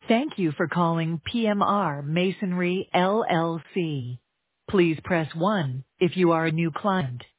Thank you for calling PMR Masonry LLC. Please press 1 if you are a new client.